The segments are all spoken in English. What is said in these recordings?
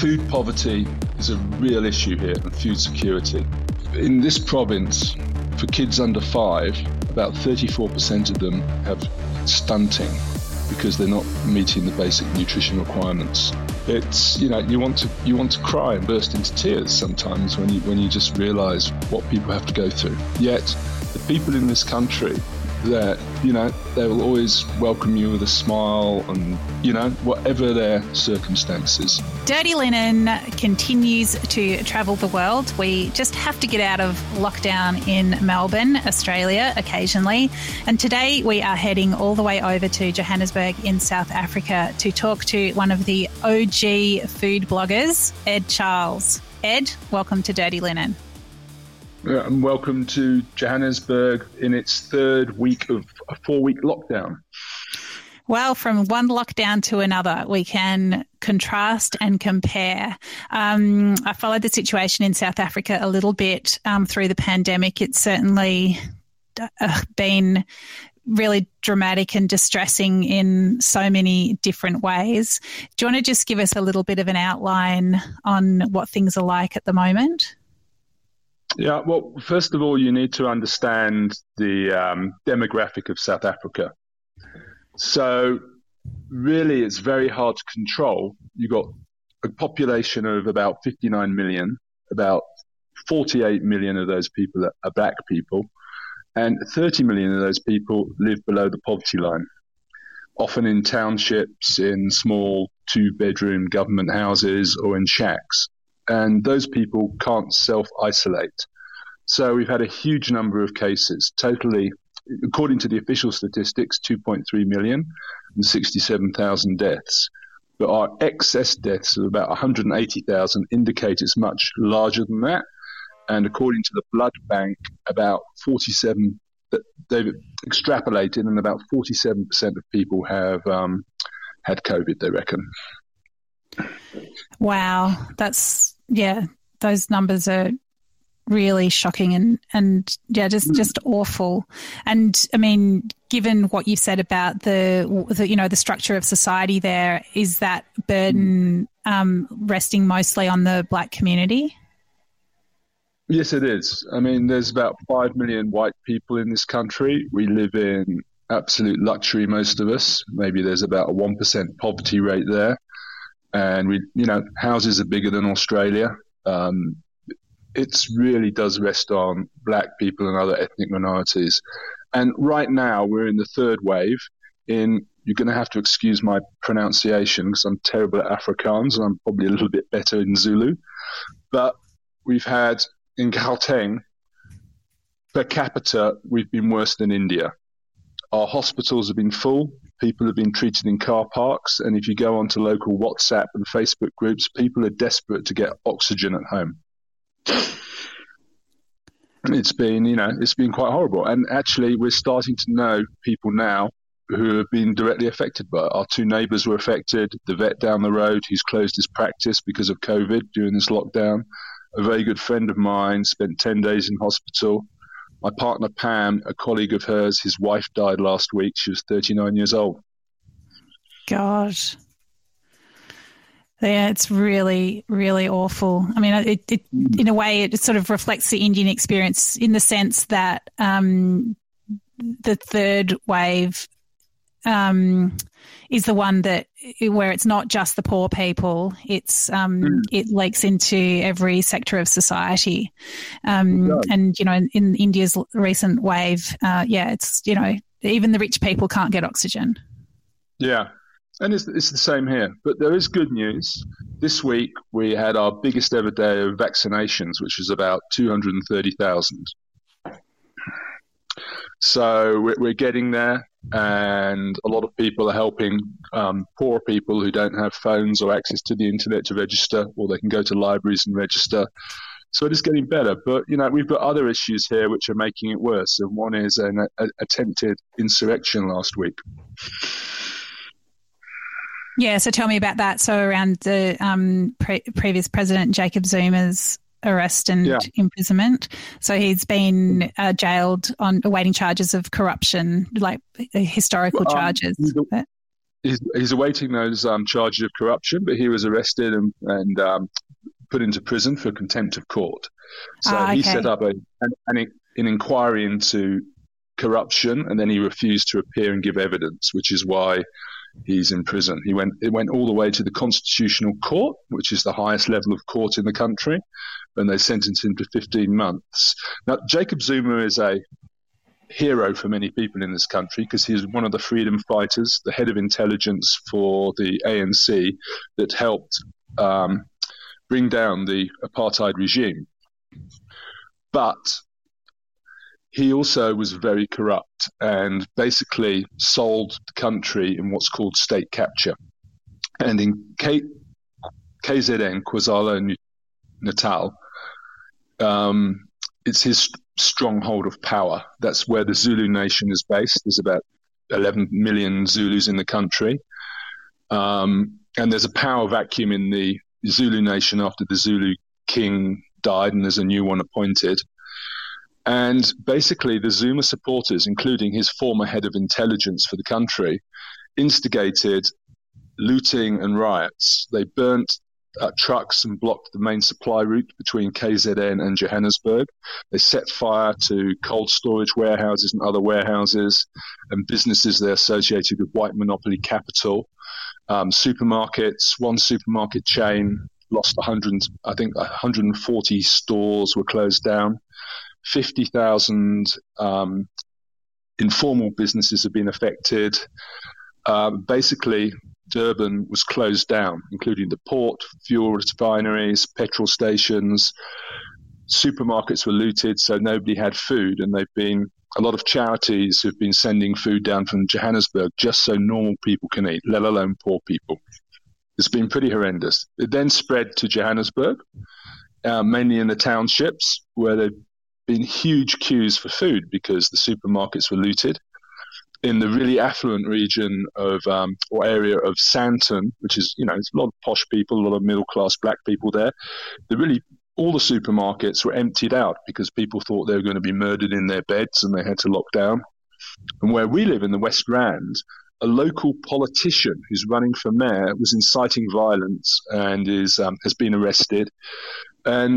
Food poverty is a real issue here, and food security. In this province, for kids under 5, about 34% of them have stunting because they're not meeting the basic nutrition requirements. It's, you want to cry and burst into tears sometimes when you just realise what people have to go through. Yet the people in this country, that they will always welcome you with a smile and whatever their circumstances. Dirty Linen continues to travel the world. We just have to get out of lockdown in Melbourne, Australia, occasionally. And today we are heading all the way over to Johannesburg in South Africa to talk to one of the OG food bloggers, Ed Charles. Ed, welcome to Dirty Linen. And welcome to Johannesburg in its third week of a 4-week lockdown. Well, from one lockdown to another, we can contrast and compare. I followed the situation in South Africa a little bit through the pandemic. It's certainly been really dramatic and distressing in so many different ways. Do you want to just give us a little bit of an outline on what things are like at the moment? Yeah, well, first of all, you need to understand the demographic of South Africa. So really, it's very hard to control. You've got a population of about 59 million, about 48 million of those people are black people, and 30 million of those people live below the poverty line, often in townships, in small 2-bedroom government houses or in shacks. And those people can't self-isolate. So we've had a huge number of cases, totally, according to the official statistics, 2.3 million and 67,000 deaths. But our excess deaths of about 180,000 indicate it's much larger than that. And according to the blood bank, about 47, they've extrapolated, and about 47% of people have had COVID, they reckon. Wow, those numbers are really shocking and just awful. And I mean, given what you've said about the structure of society there, is that burden resting mostly on the black community? Yes, it is. I mean, there's about 5 million white people in this country. We live in absolute luxury, most of us. Maybe there's about a 1% poverty rate there. And houses are bigger than Australia. It really does rest on black people and other ethnic minorities. And right now we're in the third wave. You're going to have to excuse my pronunciation because I'm terrible at Afrikaans and I'm probably a little bit better in Zulu. But we've had in Gauteng, per capita, we've been worse than India. Our hospitals have been full. People have been treated in car parks. And if you go onto local WhatsApp and Facebook groups, people are desperate to get oxygen at home. It's been quite horrible. And actually, we're starting to know people now who have been directly affected by it. Our 2 neighbours were affected. The vet down the road who's closed his practice because of COVID during this lockdown. A very good friend of mine spent 10 days in hospital. My partner, Pam, a colleague of hers, his wife died last week. She was 39 years old. Gosh. Yeah, it's really, really awful. I mean, it in a way, it sort of reflects the Indian experience in the sense that the third wave is the one where it's not just the poor people. It's it leaks into every sector of society. And in India's recent wave, it's even the rich people can't get oxygen. Yeah. And it's the same here. But there is good news. This week, we had our biggest ever day of vaccinations, which was about 230,000. So we're getting there, and a lot of people are helping poor people who don't have phones or access to the internet to register, or they can go to libraries and register. So it is getting better. But, we've got other issues here which are making it worse. And one is an attempted insurrection last week. Yeah, so tell me about that. So around the previous president, Jacob Zuma's arrest and imprisonment. So he's been jailed on awaiting charges of corruption, like historical charges. he's awaiting those charges of corruption, but he was arrested and put into prison for contempt of court. So he set up an inquiry into corruption, and then he refused to appear and give evidence, which is why he's in prison. It went all the way to the Constitutional Court, which is the highest level of court in the country, and they sentenced him to 15 months. Now, Jacob Zuma is a hero for many people in this country because he's one of the freedom fighters, the head of intelligence for the ANC that helped bring down the apartheid regime. But he also was very corrupt and basically sold the country in what's called state capture. And in KZN, KwaZulu-Natal, it's his stronghold of power. That's where the Zulu nation is based. There's about 11 million Zulus in the country. And there's a power vacuum in the Zulu nation after the Zulu king died, and there's a new one appointed. And basically, the Zuma supporters, including his former head of intelligence for the country, instigated looting and riots. They burnt trucks and blocked the main supply route between KZN and Johannesburg. They set fire to cold storage warehouses and other warehouses and businesses that are associated with white monopoly capital. Supermarkets, one supermarket chain lost 140 stores were closed down. 50,000 informal businesses have been affected. Basically, Durban was closed down, including the port, fuel refineries, petrol stations. Supermarkets were looted, so nobody had food, and a lot of charities who've been sending food down from Johannesburg just so normal people can eat, let alone poor people. It's been pretty horrendous. It then spread to Johannesburg, mainly in the townships, where there've been huge queues for food because the supermarkets were looted. In the really affluent region of or area of Sandton, which is, it's a lot of posh people, a lot of middle-class black people there, all the supermarkets were emptied out because people thought they were going to be murdered in their beds and they had to lock down. And where we live in the West Rand, a local politician who's running for mayor was inciting violence and has been arrested. And,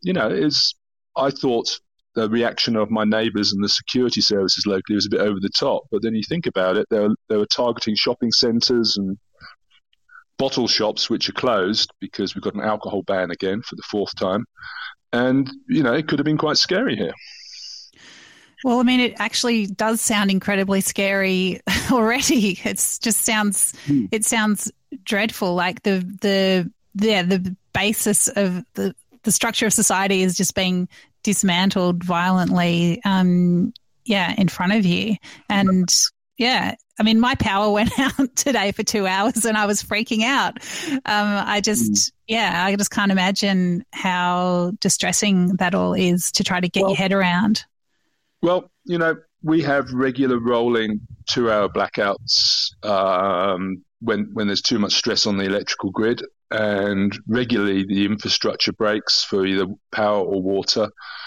I thought the reaction of my neighbours and the security services locally was a bit over the top. But then you think about it, they were targeting shopping centres and bottle shops, which are closed because we've got an alcohol ban again for the fourth time. And, it could have been quite scary here. Well, I mean, it actually does sound incredibly scary already. It sounds dreadful. Like the basis of the structure of society is just being dismantled violently, in front of you. And I mean, my power went out today for 2 hours and I was freaking out. I just can't imagine how distressing that all is to try to get your head around. Well, we have regular rolling 2-hour blackouts when there's too much stress on the electrical grid, and regularly the infrastructure breaks for either power or water.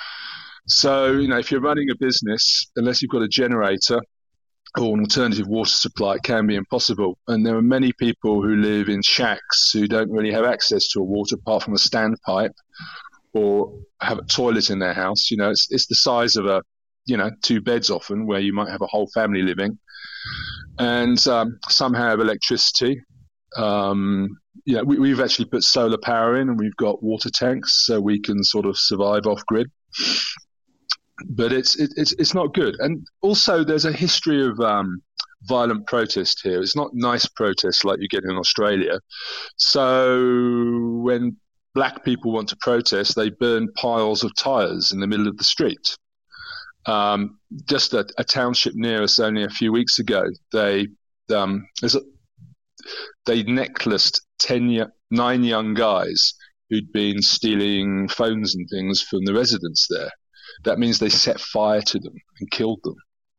So, if you're running a business, unless you've got a generator or an alternative water supply, it can be impossible. And there are many people who live in shacks who don't really have access to a water apart from a standpipe or have a toilet in their house. It's the size of 2 beds often, where you might have a whole family living. And some have electricity. We've actually put solar power in, and we've got water tanks so we can sort of survive off grid. But it's not good. And also there's a history of violent protest here. It's not nice protests like you get in Australia. So when black people want to protest, they burn piles of tyres in the middle of the street. Just a township near us only a few weeks ago, they necklaced 9 young guys who'd been stealing phones and things from the residents there. That means they set fire to them and killed them.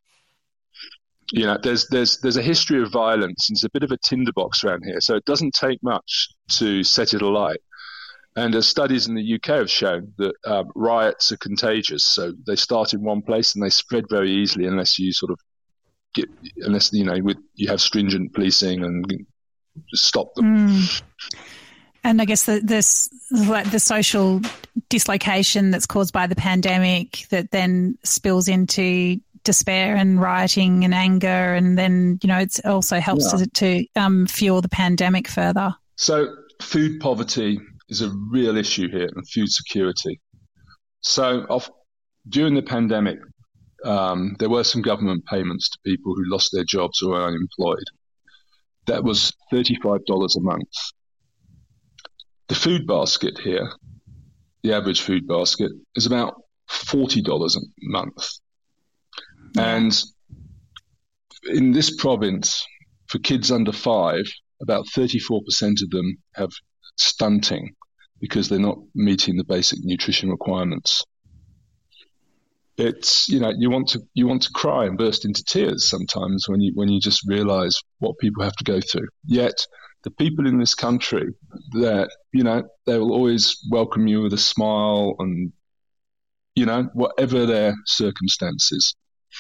There's a history of violence, and it's a bit of a tinderbox around here, so it doesn't take much to set it alight. And studies in the UK have shown that riots are contagious. So they start in one place and they spread very easily unless you sort of unless you have stringent policing and just stop them. And I guess the social dislocation that's caused by the pandemic that then spills into despair and rioting and anger, and then it also helps to fuel the pandemic further. So food poverty is a real issue here, and food security. So during the pandemic, there were some government payments to people who lost their jobs or were unemployed. That was $35 a month. The food basket here, the average food basket, is about $40 a month. And in this province, for kids under 5, about 34% of them have stunting because they're not meeting the basic nutrition requirements. It's, you want to cry and burst into tears sometimes when you just realize what people have to go through. Yet the people in this country, that they will always welcome you with a smile, and whatever their circumstances.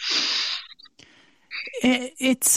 It's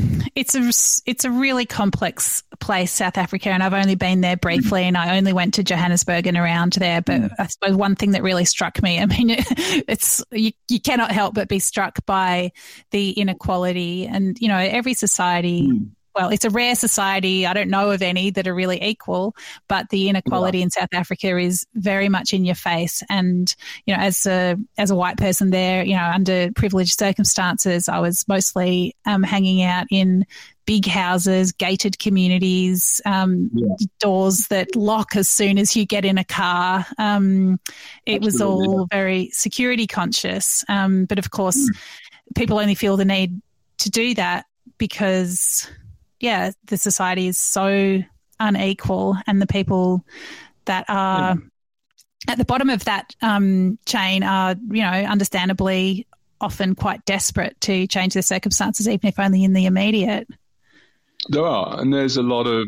a really complex place, South Africa, and I've only been there briefly, and I only went to Johannesburg and around there. But I suppose one thing that really struck me, I mean, you cannot help but be struck by the inequality, and every society. Well, it's a rare society. I don't know of any that are really equal, but the inequality in South Africa is very much in your face. And, as a white person there, under privileged circumstances, I was mostly hanging out in big houses, gated communities, doors that lock as soon as you get in a car. It was all very security conscious. But of course, people only feel the need to do that because the society is so unequal, and the people that are at the bottom of that chain are, understandably often quite desperate to change their circumstances, even if only in the immediate. There are, and there's a lot of,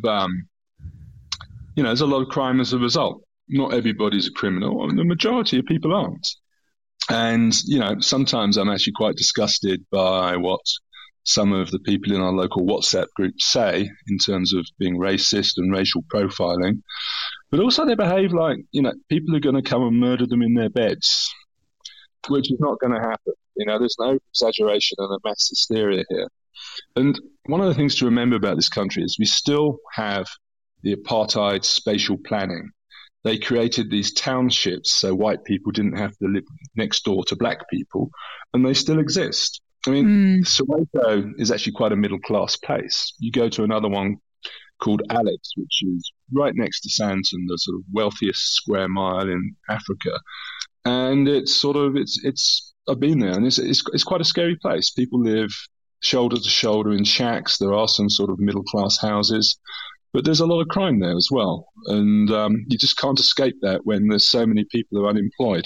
there's a lot of crime as a result. Not everybody's a criminal, and the majority of people aren't. And, sometimes I'm actually quite disgusted by what some of the people in our local WhatsApp group say in terms of being racist and racial profiling. But also they behave like, people are going to come and murder them in their beds, which is not going to happen. There's no exaggeration and a mass hysteria here. And one of the things to remember about this country is we still have the apartheid spatial planning. They created these townships so white people didn't have to live next door to black people, and they still exist. I mean, Soweto is actually quite a middle-class place. You go to another one called Alex, which is right next to Sandton, the sort of wealthiest square mile in Africa. And I've been there, and it's quite a scary place. People live shoulder to shoulder in shacks. There are some sort of middle-class houses, but there's a lot of crime there as well. And you just can't escape that when there's so many people who are unemployed.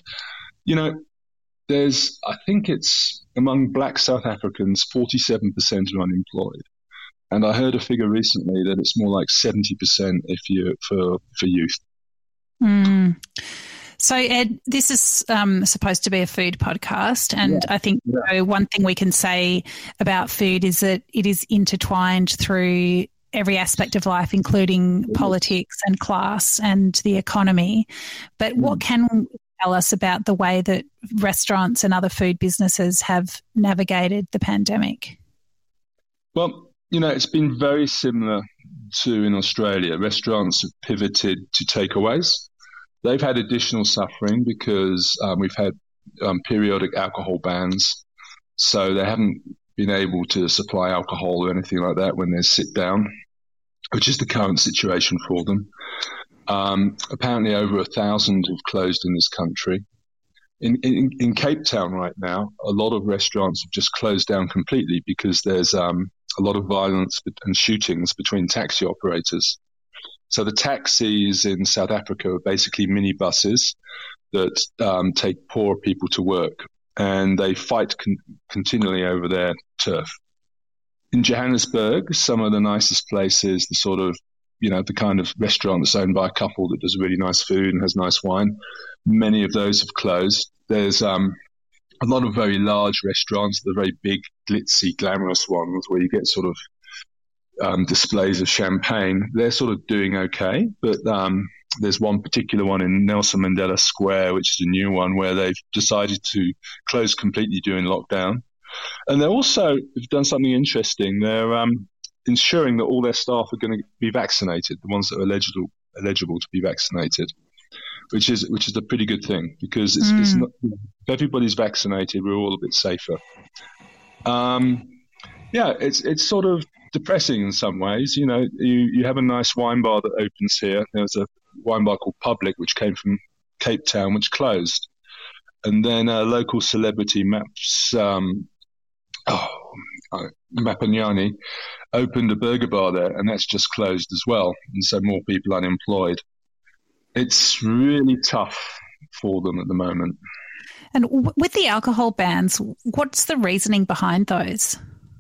I think it's among black South Africans, 47% are unemployed. And I heard a figure recently that it's more like 70% for youth. So, Ed, this is supposed to be a food podcast, and I think one thing we can say about food is that it is intertwined through every aspect of life, including politics and class and the economy. But what can you tell us about the way that restaurants and other food businesses have navigated the pandemic? Well, it's been very similar to in Australia. Restaurants have pivoted to takeaways. They've had additional suffering because we've had periodic alcohol bans, so they haven't been able to supply alcohol or anything like that when there's sit down, which is the current situation for them. Apparently over 1,000 have closed in this country. In Cape Town right now, a lot of restaurants have just closed down completely because there's a lot of violence and shootings between taxi operators. So the taxis in South Africa are basically minibuses that take poor people to work, and they fight continually over their turf. In Johannesburg, some of the nicest places, the sort of, the kind of restaurant that's owned by a couple that does really nice food and has nice wine, many of those have closed. There's a lot of very large restaurants, the very big, glitzy, glamorous ones where you get sort of displays of champagne, they're sort of doing okay. But there's one particular one in Nelson Mandela Square, which is a new one, where they've decided to close completely during lockdown. And they're also have done something interesting. They're ensuring that all their staff are going to be vaccinated, the ones that are eligible to be vaccinated, which is a pretty good thing, because it's not, if everybody's vaccinated, we're all a bit safer. It's sort of depressing in some ways. You have a nice wine bar that opens here. There's a wine bar called Public, which came from Cape Town, which closed. And then a local celebrity, Mapanyani, opened a burger bar there, and that's just closed as well. And so more people unemployed. It's really tough for them at the moment. And with the alcohol bans, what's the reasoning behind those?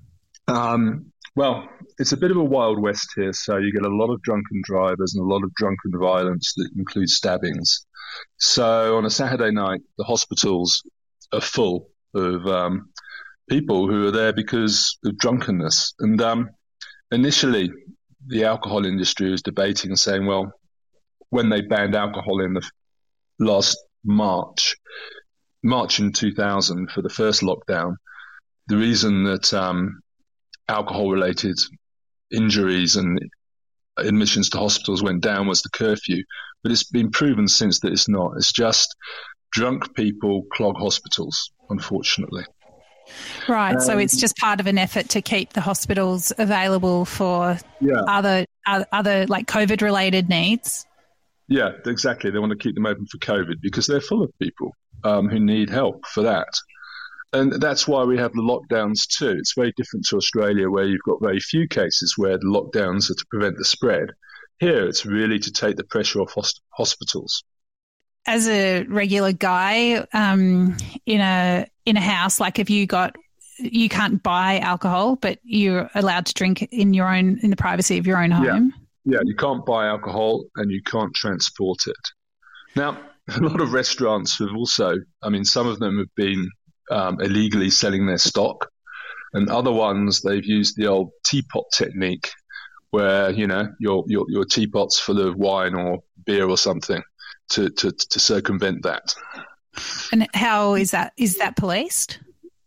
Well, it's a bit of a Wild West here, so you get a lot of drunken drivers and a lot of drunken violence that includes stabbings. So on a Saturday night, the hospitals are full of people who are there because of drunkenness. And initially, the alcohol industry was debating and saying, well, when they banned alcohol in the last March in 2000 for the first lockdown, the reason that alcohol-related injuries and admissions to hospitals went down was the curfew. But it's been proven since that it's not. It's just drunk people clog hospitals, unfortunately. Right. So it's just part of an effort to keep the hospitals available for other like COVID-related needs. Yeah, exactly. They want to keep them open for COVID because they're full of people who need help for that. And that's why we have the lockdowns too. It's very different to Australia, where you've got very few cases where the lockdowns are to prevent the spread. Here, it's really to take the pressure off hospitals. As a regular guy in a house, like you can't buy alcohol, but you're allowed to drink in the privacy of your own home. Yeah, you can't buy alcohol and you can't transport it. Now, a lot of restaurants have also, some of them have been illegally selling their stock, and other ones they've used the old teapot technique, where your teapot's full of wine or beer or something to circumvent that. And how is that policed?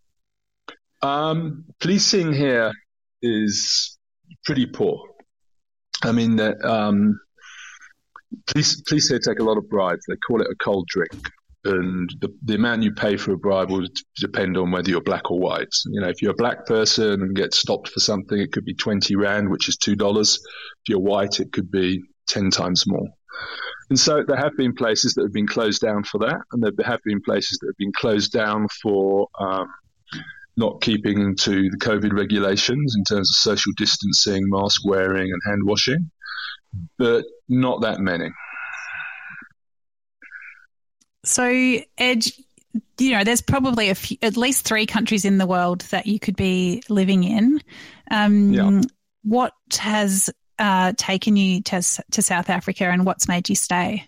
Policing here is pretty poor. Police here take a lot of bribes. They call it a cold drink. And the amount you pay for a bribe will depend on whether you're black or white. If you're a black person and get stopped for something, it could be 20 Rand, which is $2. If you're white, it could be 10 times more. And so there have been places that have been closed down for that, and there have been places that have been closed down for not keeping to the COVID regulations in terms of social distancing, mask wearing, and hand washing, but not that many. So, Ed, there's probably at least 3 countries in the world that you could be living in. What has taken you to South Africa, and what's made you stay?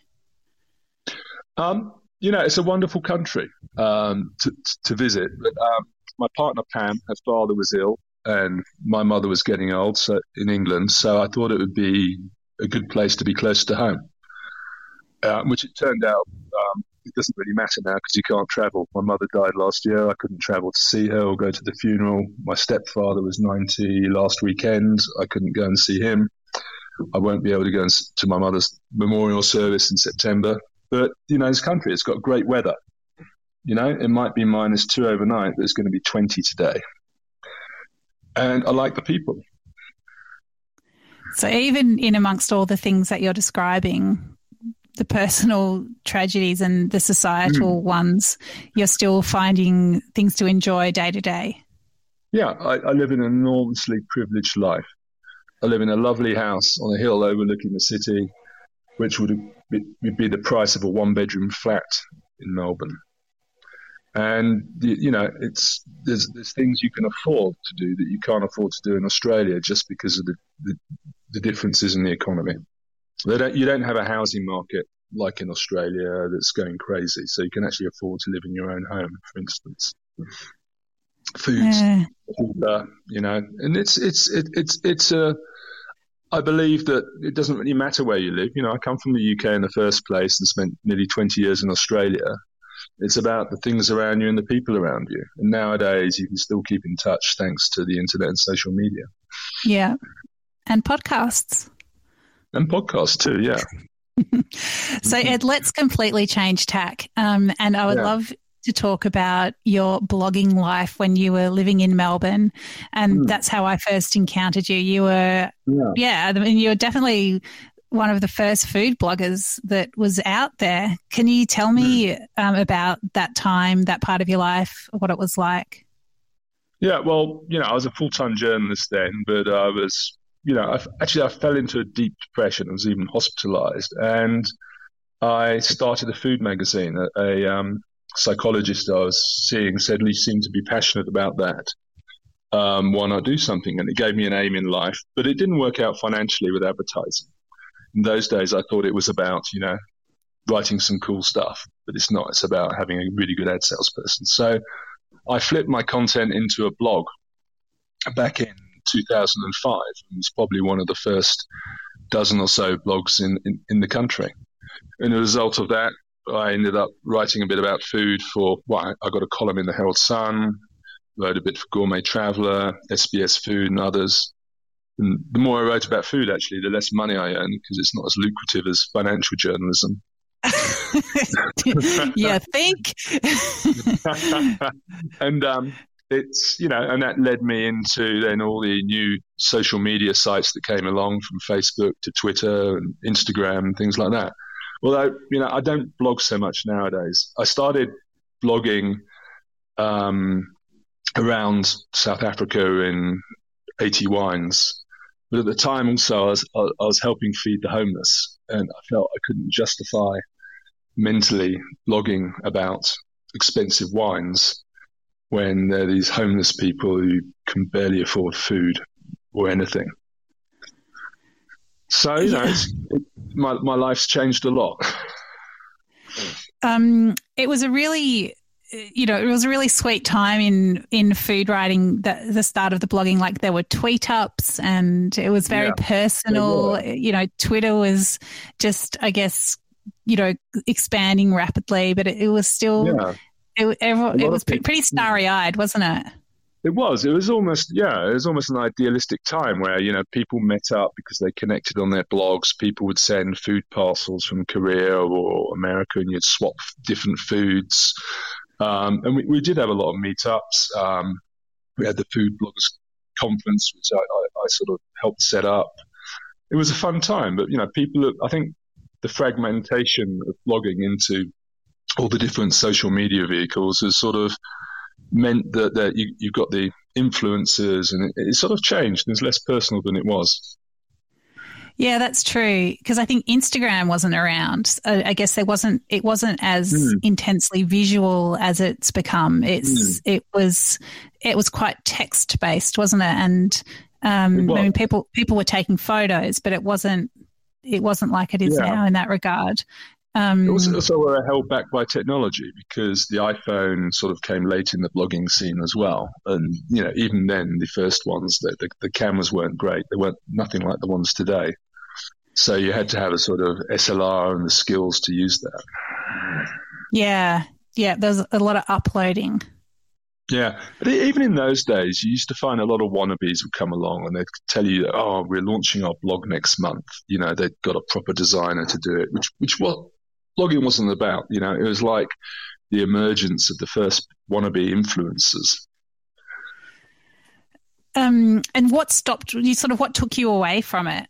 It's a wonderful country to visit. But my partner, Pam, her father was ill and my mother was getting old in England, so I thought it would be a good place to be close to home, which it turned out it doesn't really matter now because you can't travel. My mother died last year. I couldn't travel to see her or go to the funeral. My stepfather was 90 last weekend. I couldn't go and see him. I won't be able to go to my mother's memorial service in September. But, this country, it's got great weather. It might be -2 overnight, but it's going to be 20 today. And I like the people. So even in amongst all the things that you're describing, the personal tragedies and the societal ones, you're still finding things to enjoy day to day. Yeah, I live in an enormously privileged life. I live in a lovely house on a hill overlooking the city, which would be the price of a 1-bedroom flat in Melbourne. And there's things you can afford to do that you can't afford to do in Australia just because of the differences in the economy. You don't have a housing market like in Australia that's going crazy. So you can actually afford to live in your own home, for instance. Foods, and it's I believe that it doesn't really matter where you live. I come from the UK in the first place and spent nearly 20 years in Australia. It's about the things around you and the people around you. And nowadays, you can still keep in touch thanks to the internet and social media. Yeah. And podcasts. And podcasts too, yeah. So, Ed, let's completely change tack. And I would love to talk about your blogging life when you were living in Melbourne. And that's how I first encountered you. You were, I mean, you were definitely one of the first food bloggers that was out there. Can you tell me about that time, that part of your life, what it was like? Yeah, well, I was a full-time journalist then, but I was, I fell into a deep depression. I was even hospitalized. And I started a food magazine. A psychologist I was seeing said, "You seem to be passionate about that. Why not do something?" And it gave me an aim in life. But it didn't work out financially with advertising. In those days, I thought it was about, writing some cool stuff, but it's not. It's about having a really good ad salesperson. So I flipped my content into a blog back in 2005. It was probably one of the first dozen or so blogs in the country. And as a result of that, I ended up writing a bit about food I got a column in the Herald Sun, wrote a bit for Gourmet Traveller, SBS Food and others. And the more I wrote about food, actually, the less money I earned because it's not as lucrative as financial journalism. You think? And it's, and that led me into then all the new social media sites that came along, from Facebook to Twitter and Instagram and things like that. Although, I don't blog so much nowadays. I started blogging around South Africa in 80 Wines. But at the time also I was helping feed the homeless, and I felt I couldn't justify mentally blogging about expensive wines when there are these homeless people who can barely afford food or anything. So, my life's changed a lot. It was a really sweet time in food writing, the start of the blogging. Like, there were tweet ups and it was very personal. Twitter was just, I guess, expanding rapidly, but it was still, it was pretty starry eyed, wasn't it? It was almost an idealistic time where, people met up because they connected on their blogs. People would send food parcels from Korea or America, and you'd swap different foods. And we did have a lot of meetups. We had the Food Bloggers Conference, which I sort of helped set up. It was a fun time, but, I think the fragmentation of blogging into all the different social media vehicles has sort of meant that you've got the influencers, and it sort of changed. It's less personal than it was. Yeah, that's true. Because I think Instagram wasn't around. I guess it wasn't as intensely visual as it's become. It was quite text based, wasn't it? And I mean, people were taking photos, but it wasn't like it is now in that regard. It was also held back by technology, because the iPhone sort of came late in the blogging scene as well. And, even then, the first ones, the cameras weren't great. They weren't nothing like the ones today. So you had to have a sort of SLR and the skills to use that. Yeah, there's a lot of uploading. Yeah, but even in those days, you used to find a lot of wannabes would come along and they'd tell you, "Oh, we're launching our blog next month." They'd got a proper designer to do it, which what blogging wasn't about. It was like the emergence of the first wannabe influencers. And what stopped you? What took you away from it?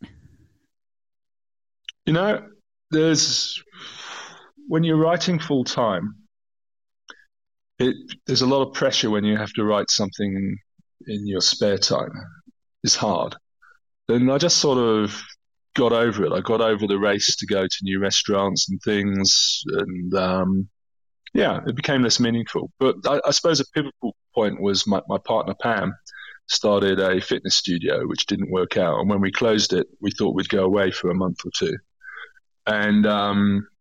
When you're writing full time, there's a lot of pressure when you have to write something in your spare time. It's hard. Then I just sort of got over it. I got over the race to go to new restaurants and things, and it became less meaningful. But I suppose a pivotal point was my partner Pam started a fitness studio, which didn't work out. And when we closed it, we thought we'd go away for a month or two. And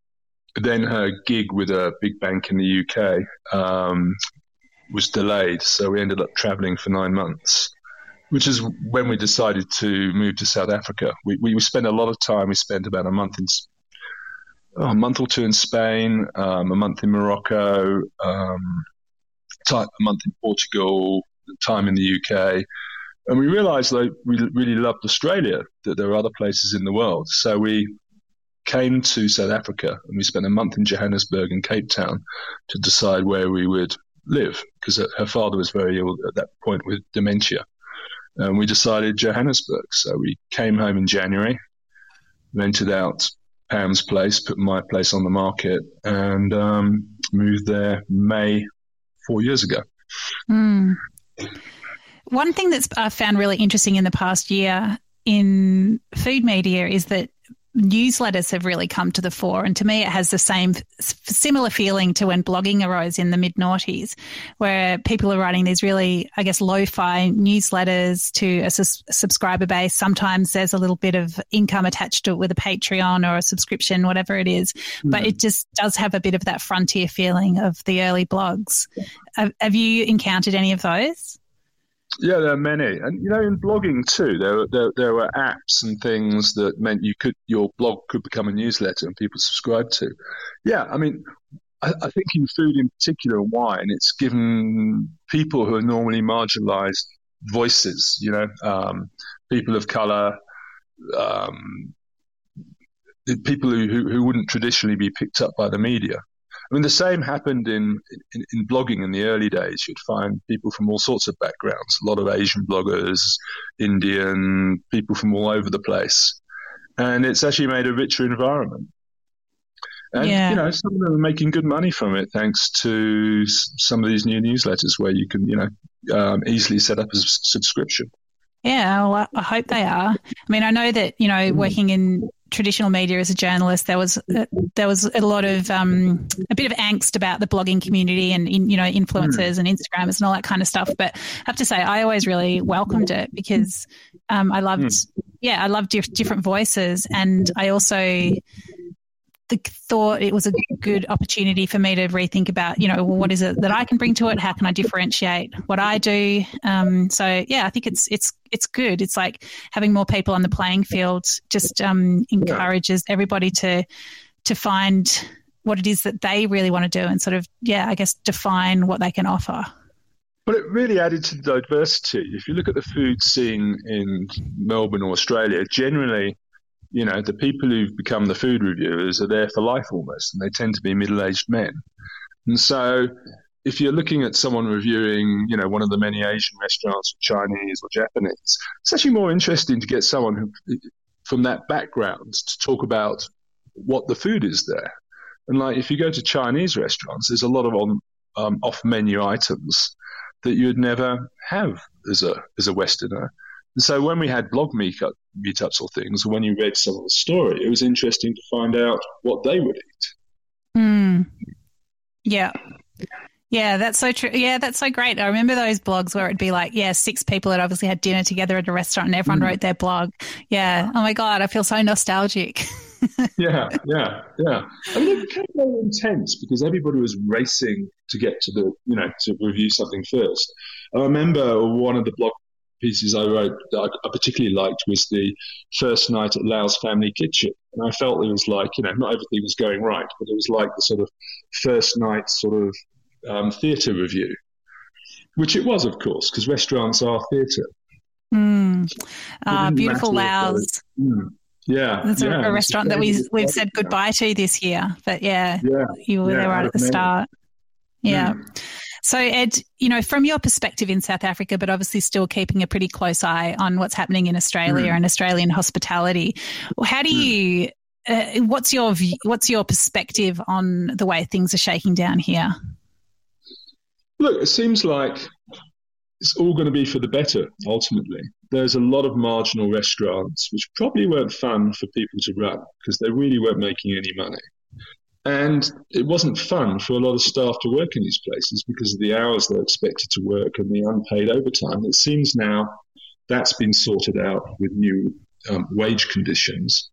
then her gig with a big bank in the UK was delayed, so we ended up traveling for 9 months, which is when we decided to move to South Africa. We spent a lot of time. We spent about a month or two in Spain, a month in Morocco, a month in Portugal, time in the UK. And we realized that we really loved Australia, that there are other places in the world. So we came to South Africa and we spent a month in Johannesburg and Cape Town to decide where we would live, because her father was very ill at that point with dementia. And we decided Johannesburg. So we came home in January, rented out Pam's place, put my place on the market, and moved there May 4 years ago. Mm. One thing that's I found really interesting in the past year in food media is that newsletters have really come to the fore. And to me, it has the similar feeling to when blogging arose in the mid-noughties, where people are writing these really, I guess, lo-fi newsletters to a subscriber base. Sometimes there's a little bit of income attached to it with a Patreon or a subscription, whatever it is. Mm-hmm. But it just does have a bit of that frontier feeling of the early blogs. Have you encountered any of those? Yeah, there are many. And, in blogging too, there were apps and things that meant your blog could become a newsletter and people subscribed to. Yeah, I mean, I think in food in particular and wine, it's given people who are normally marginalized voices, people of color, people who wouldn't traditionally be picked up by the media. I mean, the same happened in blogging in the early days. You'd find people from all sorts of backgrounds, a lot of Asian bloggers, Indian, people from all over the place. And it's actually made a richer environment. And, some of them are making good money from it thanks to some of these new newsletters where you can, easily set up a subscription. Yeah, well, I hope they are. I mean, I know that, working in traditional media as a journalist, there was a lot of a bit of angst about the blogging community and influencers and Instagrammers and all that kind of stuff. But I have to say, I always really welcomed it because I loved different voices, and I also thought it was a good opportunity for me to rethink about, what is it that I can bring to it? How can I differentiate what I do? So yeah, I think it's good. It's like having more people on the playing field just encourages everybody to find what it is that they really want to do and sort of, I guess, define what they can offer. Well, it really added to the diversity. If you look at the food scene in Melbourne or Australia, generally, the people who've become the food reviewers are there for life almost, and they tend to be middle-aged men. And so if you're looking at someone reviewing, one of the many Asian restaurants, or Chinese or Japanese, it's actually more interesting to get someone who, from that background to talk about what the food is there. And like if you go to Chinese restaurants, there's a lot of off-menu items that you'd never have as a Westerner. And so when we had blog meetups or things, or when you read someone's story, it was interesting to find out what they would eat. Mm. Yeah. Yeah, that's so true. Yeah, that's so great. I remember those blogs where it'd be like, 6 people had obviously had dinner together at a restaurant and everyone wrote their blog. Yeah. Oh my God, I feel so nostalgic. Yeah. I mean, it became very intense because everybody was racing to get to to review something first. I remember one of the blog pieces I wrote that I particularly liked was the first night at Lau's Family Kitchen. And I felt it was like, not everything was going right, but it was like the sort of first night sort of theatre review, which it was, of course, because restaurants are theatre. Beautiful Lau's. Yeah. It's a restaurant that we've said goodbye to this year, but you were there right at the start. Yeah. So, Ed, from your perspective in South Africa, but obviously still keeping a pretty close eye on what's happening in Australia and Australian hospitality, how do you? What's your perspective on the way things are shaking down here? Look, it seems like it's all going to be for the better. Ultimately, there's a lot of marginal restaurants which probably weren't fun for people to run because they really weren't making any money. And it wasn't fun for a lot of staff to work in these places because of the hours they're expected to work and the unpaid overtime. It seems now that's been sorted out with new wage conditions.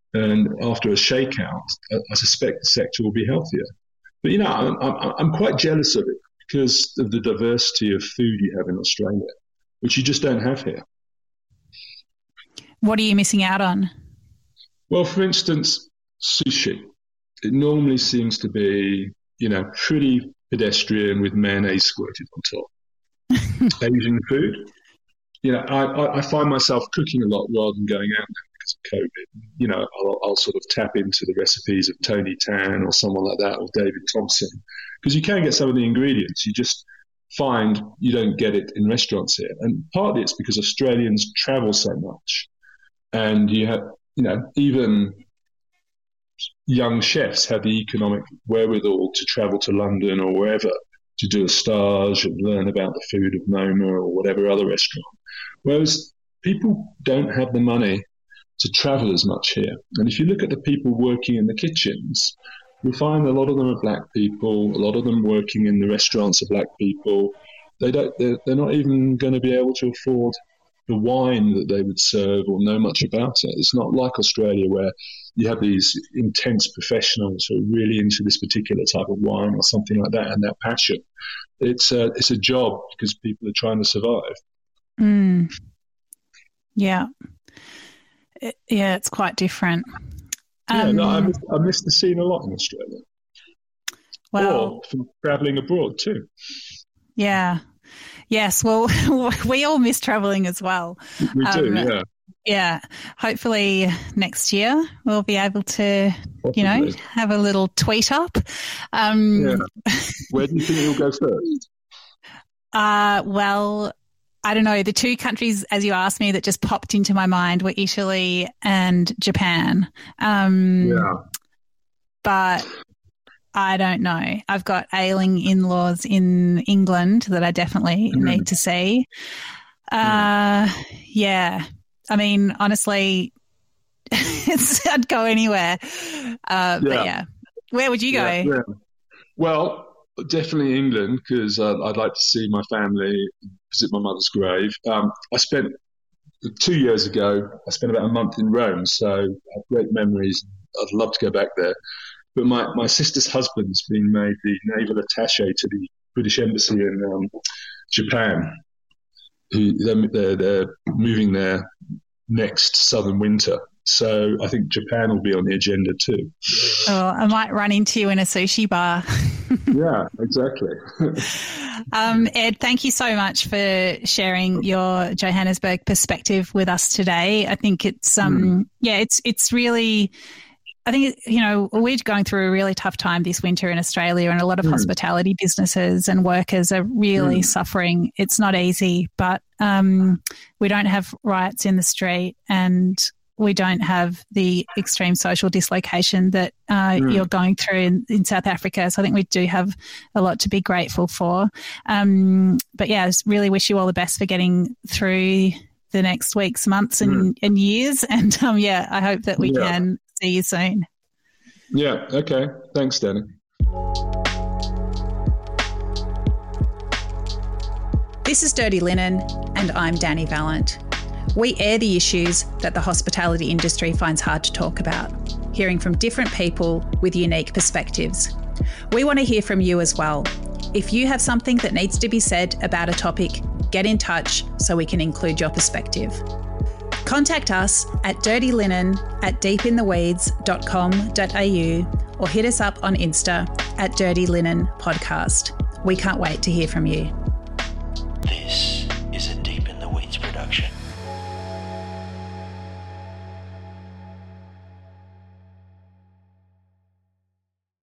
And after a shakeout, I suspect the sector will be healthier. But, I'm quite jealous of it because of the diversity of food you have in Australia, which you just don't have here. What are you missing out on? Well, for instance, sushi. It normally seems to be, pretty pedestrian with mayonnaise squirted on top. Asian food. I find myself cooking a lot rather than going out now because of COVID. I'll sort of tap into the recipes of Tony Tan or someone like that, or David Thompson, because you can get some of the ingredients. You just find you don't get it in restaurants here. And partly it's because Australians travel so much. And you have, even young chefs have the economic wherewithal to travel to London or wherever to do a stage and learn about the food of Noma or whatever other restaurant. Whereas people don't have the money to travel as much here. And if you look at the people working in the kitchens, you'll find a lot of them are black people, a lot of them working in the restaurants are black people. They're not even going to be able to afford the wine that they would serve or know much about it. It's not like Australia where you have these intense professionals who are really into this particular type of wine or something like that, and that passion. It's a job because people are trying to survive. Yeah. It's quite different. I miss the scene a lot in Australia. Well, or from travelling abroad too. Yeah. Yes, well, we all miss travelling as well. We do, yeah. Yeah. Hopefully next year we'll be able to, Possibly. have a little tweet up. Where do you think you'll go first? Well, I don't know. The two countries, as you asked me, that just popped into my mind were Italy and Japan. But I don't know. I've got ailing in-laws in England that I definitely need to see. Yeah. I mean, honestly, I'd go anywhere. But yeah. Where would you go? Yeah. Well, definitely England, because I'd like to see my family, visit my mother's grave. I spent 2 years ago, I spent about a month in Rome, so I have great memories. I'd love to go back there. But my sister's husband's been made the naval attaché to the British Embassy in Japan. They're moving there next southern winter. So I think Japan will be on the agenda too. Oh, I might run into you in a sushi bar. Yeah, exactly. Ed, thank you so much for sharing your Johannesburg perspective with us today. I think it's it's really, I think, we're going through a really tough time this winter in Australia, and a lot of hospitality businesses and workers are really suffering. It's not easy, but we don't have riots in the street, and we don't have the extreme social dislocation that you're going through in South Africa. So I think we do have a lot to be grateful for. But yeah, I just really wish you all the best for getting through the next weeks, months and years. And I hope that we can see you soon. Yeah, okay. Thanks, Danny. This is Dirty Linen, and I'm Danny Vallant. We air the issues that the hospitality industry finds hard to talk about, hearing from different people with unique perspectives. We want to hear from you as well. If you have something that needs to be said about a topic, get in touch so we can include your perspective. Contact us at dirtylinenat.deepintheweeds.com.au or hit us up on Insta at Dirty Linen Podcast. We can't wait to hear from you. This